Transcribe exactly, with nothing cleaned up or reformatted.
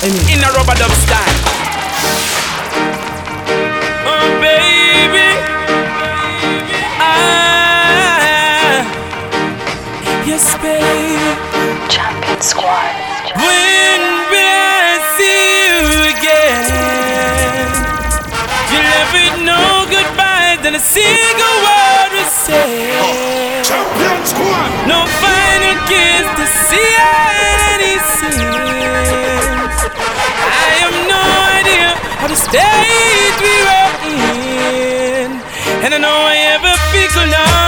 in a rubber dub style. Oh baby, ah, yes babe. Champion Squad. When will I see you again? You left with no goodbye, then a single word was said. Champion Squad. No final kiss to see any sins. I have no idea of the state we were in, and I know I ever feel now.